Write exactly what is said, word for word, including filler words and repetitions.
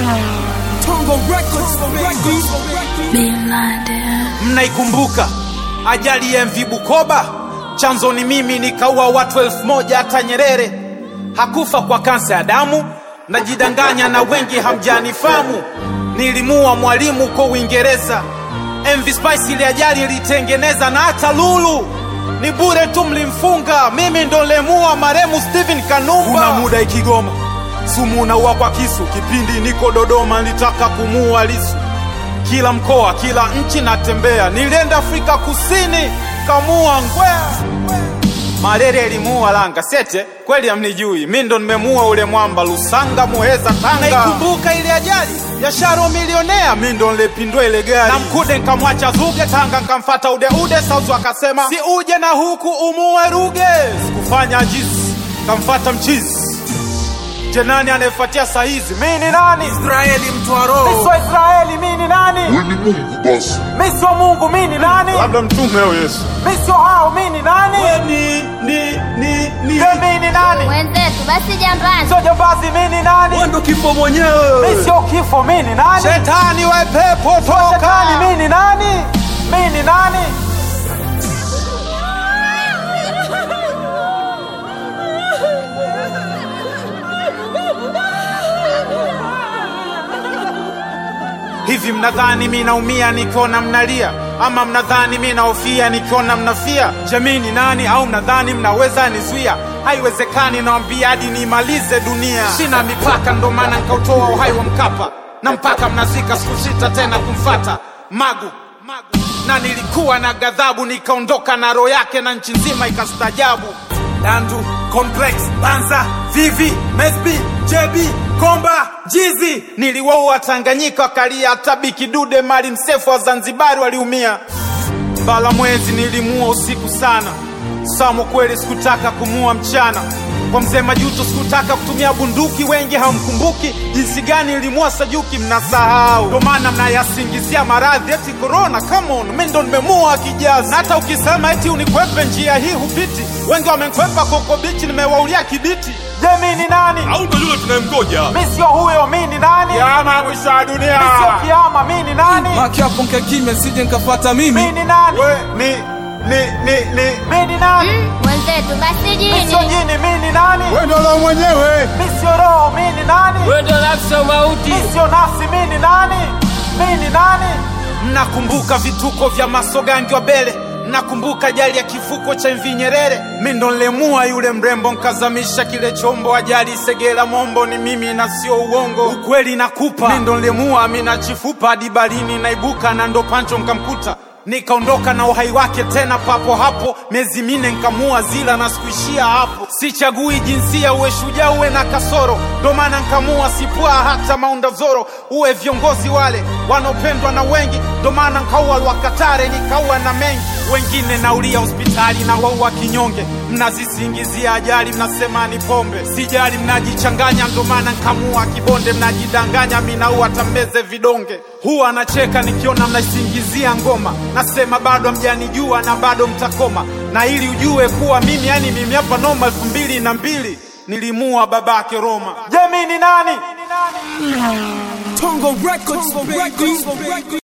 Tongo Records, Bin Laden. Mnaikumbuka ajali ya M V Bukoba? Chanzo ni mimi, nikaua watu elfu moja. Hata Nyerere hakufa kwa kansa ya damu. Najidanganya na wengi hamjanifamu. Nilimua mwalimu kwa Uingereza. M V Spice ile ajali ilitengeneza. Na hata Lulu ni bure tu, mlimfunga. Mimi ndo lemua maremu Steven Kanumba. Kuna muda Ikigoma sumu na uwa kwa kisu. Kipindi niko Dodoma nitaka kumua Lisu. Kila mkoa, kila nchi natembea. Nilienda Afrika Kusini kamua Ngwea. Marere elimuua Langa Sete, kweli amnijui. Mimi ndo nimemua ule mwamba Lusanga Muheza Tanga. Naikumbuka ile ajali ya Sharo milionea. Mimi ndo nilepindua ile gari. Na Mkude nikamwacha Zuge Tanga, nikamfuata Ude Ude. Sauzu akasema si uje na huku umuwe Ruge. Sikufanya ajizi, nikamfuata Mchizi. Je, nani anayefuatia saa hizi? Mimi ni nani? Israeli Mtwaro. Mimi sio Israeli, mimi ni nani? Wewe ni Mungu basi. Mimi sio Mungu, mimi ni nani? Labda mtume au Yesu. Mimi sio hao, mimi ni nani? Wewe ni ni ni ni. Mimi ni nani? Wenzetu basi jambazi. Sio jambazi, mimi ni nani? Wewe ndo kifo mwenyewe. Mimi sio kifo, mimi ni nani? Shetani wa pepo toka. Shetani, mimi ni nani? Mimi ni nani? Hivi mnadhani mimi naumia nikiona mnalia? Ama mnadhani mimi naofia nikiona mnafia? Jamii ni nani? Au mnadhani mnaweza nizuia? Haiwezekani, naambia hadi nimalize dunia. Sina mipaka, ndo maana nikautoa uhai wa Mkapa. Na mpaka mnazika sikusita tena kumfata Magu, Magu. Na nilikuwa na ghadhabu, nikaondoka na roho yake na nchi nzima ikastajabu. Dandu, Complex, Banza, Vivi, Mesbi, J B, Komba, Jizi. Niliwaua Tanganyika wakalia, hata Bikidude Mali Msefu wa Zanzibari waliumia. Bala Mwezi nilimua usiku sana. Samo kweli sikutaka kumua mchana. Kwa Mzee Majuto sikutaka kutumia bunduki. Wengi hamkumbuki jinsi gani nilimua Sajuki, mnasahau. Ndio maana mnayasingizia maradhi eti corona. Come on, mimi ndo nimemua Kijazi. Na hata ukisema eti unikwepe njia hii hupiti. Wengi wamenikwepa Koko Beach, nimewaulia Kibiti. Je, mimi ni nani? Au ndo yule tunayemgoja? Mimi sio huyo, mimi ni nani? Kiama mwisho wa dunia. Mimi sio kiama, mimi ni nani? Maki hapo nke kimya sije nikafuata mimi. Mimi ni nani? Wewe ni ni ni ni. Mimi ni nani? Wenzetu basi Mimi sio jini. jini, mimi ni nani? Wewe ndo roho mwenyewe. Mimi sio roho, mimi ni nani? Wewe ndo nafsi ya mauti. Mimi sio nafsi, mimi ni nani? Mimi ni nani? Mnakumbuka vituko vya Masogangi wa Bele? Mnakumbuka ajali ya kifuko cha M V Nyerere? Mimi ndo nilemua yule mrembo, nkazamisha kile chombo. Ajali Segera Mombo ni mimi na sio uongo. Ukweli nakupa, mimi ndo nilemua. Mimi na Chifupa hadi barini naibuka, na ndo Pancho nkamkuta. Nikaondoka na uhai wake tena papo hapo. Miezi mine nkamua Zila na sikuishia hapo. Sichagui jinsia, uwe shujaa uwe na kasoro. Ndo maana nkamua Sipua hata Maunda Zoro. Uwe viongozi wale wanaopendwa na wengi. Ndo maana nkaua Lwakatare, nikaua na mengi. Wengine naulia hospitali na waua kinyonge. Mnazisingizia ajali, mnasema ni pombe. Sijali, mnajichanganya, ndo maana nkamua Kibonde. Mnajidanganya, mimi naua tambeze vidonge. Huwa anacheka nikiona mnasingizia ngoma. Nasema bado hamjanijua na bado mtakoma. Na ili ujue kuwa mimi, yani mimi hapa noma. elfu mbili na mbili nilimua babake Roma. Je, mimi ni nani? Tongo Records, Tongo Records.